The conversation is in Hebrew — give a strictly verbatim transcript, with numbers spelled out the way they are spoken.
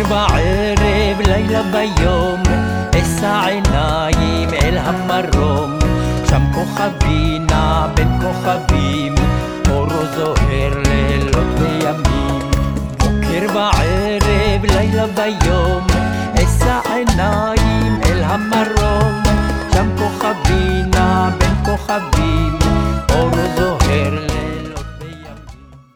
בערב, לילה ביום, אשא עיניים אל המרום, שם כוכבינה בין כוכבים, אורו זוהר לילות וימים. בוקר בערב, לילה ביום, אשא עיניים